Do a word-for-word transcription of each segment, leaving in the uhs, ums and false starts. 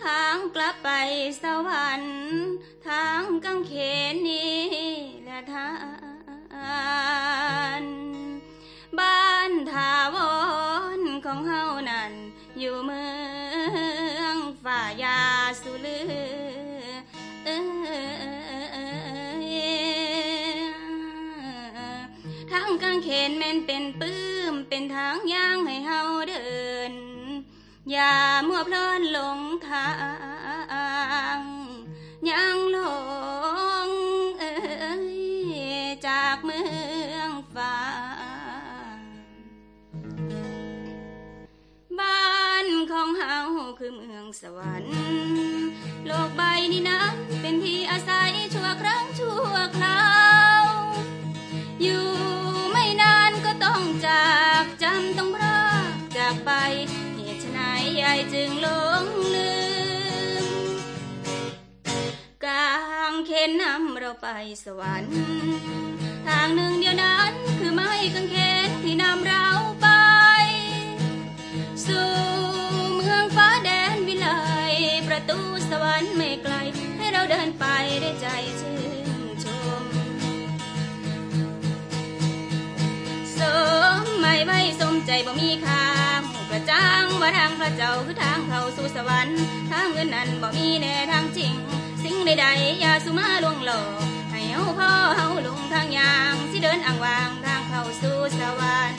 างกลับไปสวรรค์ทางกังเขนนี้และทานบ้านทาวรของเฮานั้นอยู่เมืองฝ่ายาสุลือทางกังเขนแม่นเป็นปื้มเป็นทางย่างให้เฮาเดินอย่ามัวเพลินหลงทางยังหลงเอ่ยจากเมืองฟ้าบ้านของเฮาคือเมืองสวรรค์โลกใบนี้นั้นเป็นที่อาศัยชั่วครั้งชั่วคราวอยู่ไม่นานก็ต้องจากจำต้องพรากจากไปเหตุไฉนยายจึงหลงลืมกางเขนนำเราไปสวรรค์ทางหนึ่งเดียวนั้นคือไม้กางเขนที่นำเราไปสู่เมืองฟ้าแดนวิไลประตูสวรรค์ไม่ไกลให้เราเดินไปได้ใจชื่นชมสมไม่ไว้สมใจบ่มีค่าหูกระจ่างว่าทางพระเจ้าคือทางเข้าสู่สวรรค์ทางเงินนั้นบ่มีแน่ทางจริงสิ่งใดๆอย่าสุมาลวงหลอกให้เฮาพ่อเฮาลงทางยางสิเดินอ่างวางทางเข้าสู่สวรรค์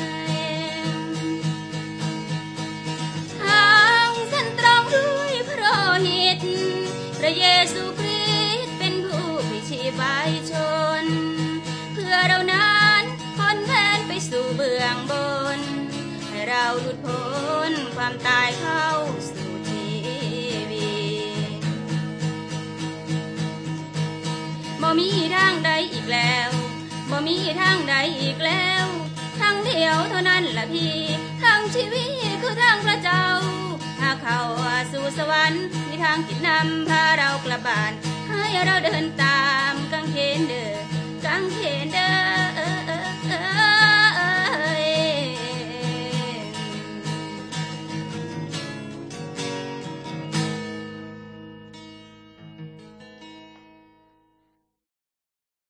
ทางเส้นตรงด้วยพระโลหิตพระเยซูคริสต์เป็นผู้พิชิตไว้ชนเพื่อเรานั้นพ้นแผนไปสู่เบื้องบนให้เราหลุดพ้นความตายเข้าสู่ชีวิตบ่มีทางใดอีกแล้วบ่มีทางใดอีกแล้วทางเดียวเท่านั้นล่ะพี่ทางชีวิตคือทางพระเจ้าถ้าเข้าสู่สวรรค์มีทางที่นำพาเรากลับบ้านให้เราเดินตามกางเขนเด้อกางเขนเด้อ